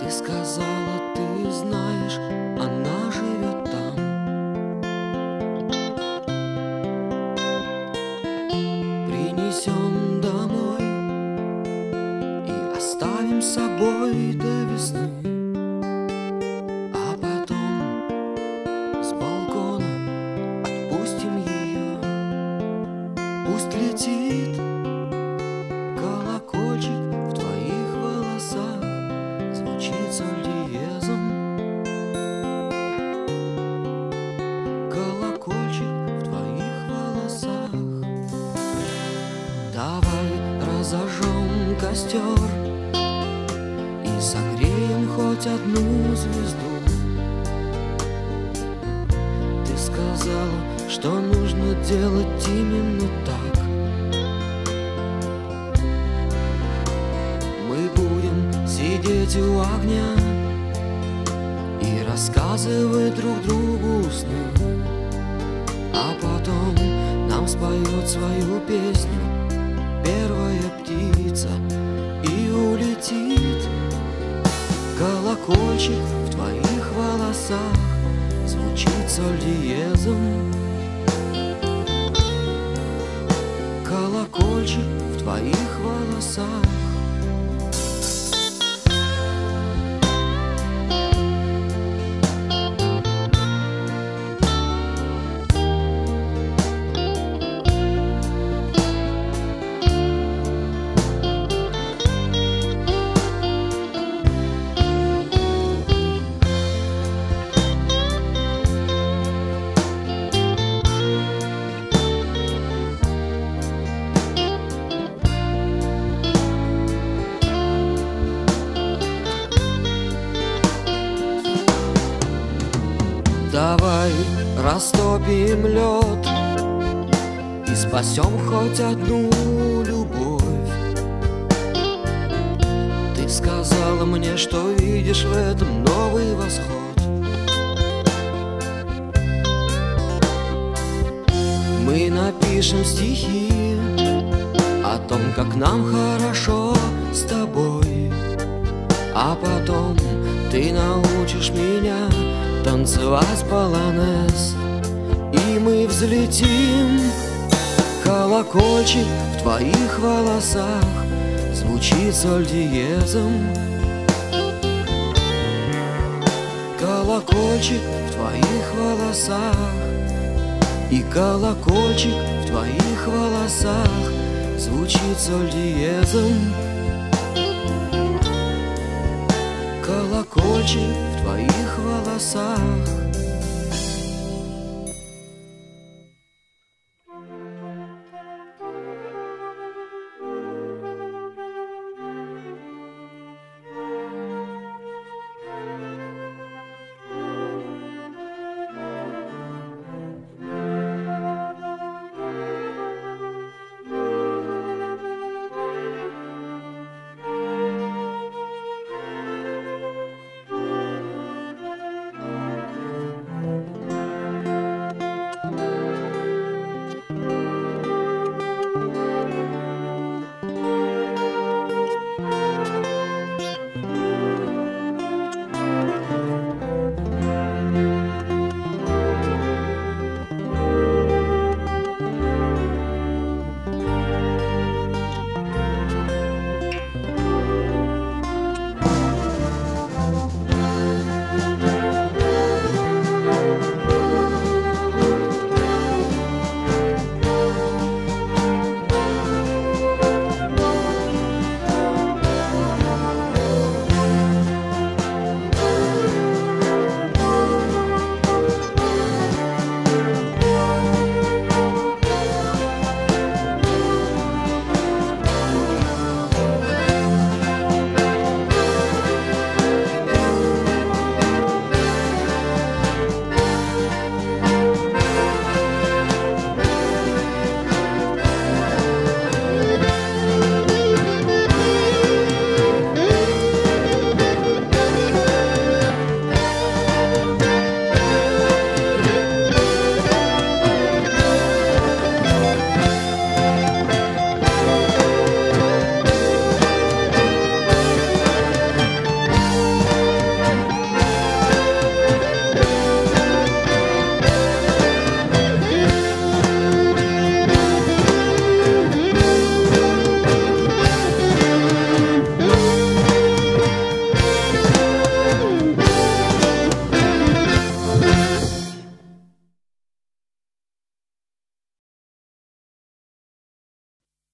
Ты сказала, ты знаешь, она живет там. Принесем домой и оставим с собой до весны. А потом с балкона отпустим ее. Пусть летит колокольчик в твоих волосах, звучит соль диезом. Колокольчик в твоих волосах. Давай разожжем костер и согреем хоть одну звезду. Ты сказала, что нужно делать именно так. Мы будем сидеть у огня и рассказывать друг другу сны, а потом нам споет свою песню первая птица и улетит. Колокольчик в твоих волосах звучит соль диезом. Колокольчик в твоих волосах. Давай растопим лед и спасем хоть одну любовь. Ты сказала мне, что видишь в этом новый восход. Мы напишем стихи о том, как нам хорошо с тобой, а потом ты научишь меня танцевать полонез, и мы взлетим. Колокольчик в твоих волосах звучит соль диезом. Колокольчик в твоих волосах, и колокольчик в твоих волосах звучит соль диезом. Колокольчик в твоих волосах.